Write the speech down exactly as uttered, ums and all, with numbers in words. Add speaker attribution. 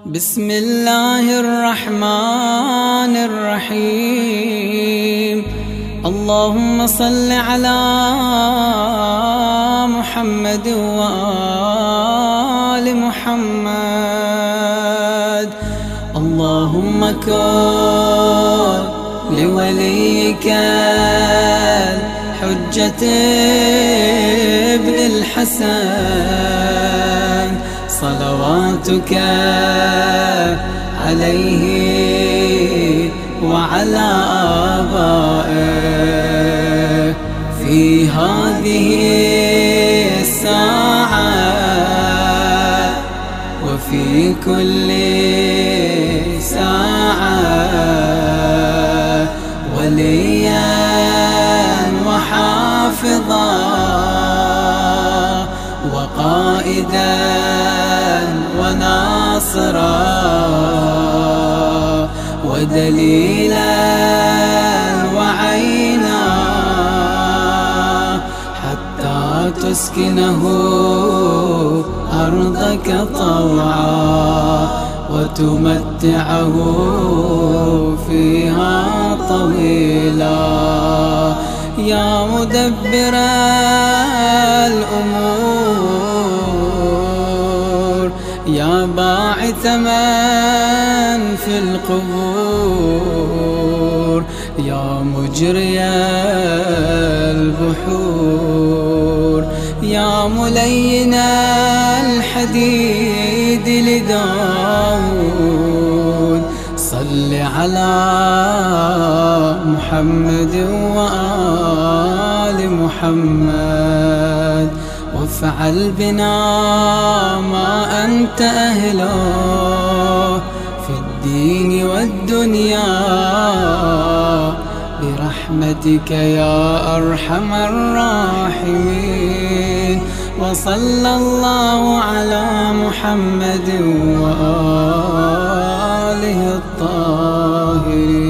Speaker 1: بسم الله الرحمن الرحيم. اللهم صل على محمد وآل محمد. اللهم كن لوليك الحجة ابن الحسن صلواتك عليه وعلى آبائه في هذه الساعة وفي كل ساعة، وليا وحافظا وقائدا وناصرا ودليلا وعينا، حتى تسكنه أرضك طوعا وتمتعه فيها طويلا. يا مدبر الأمور، يا باعث من في القبور، يا مجري البحور، يا ملين الحديد لداود، صل على محمد وآل محمد، وافعل بنا ما أنت أهله في الدين والدنيا برحمتك يا أرحم الراحمين. وصلى الله على محمد وآله الطاهرين.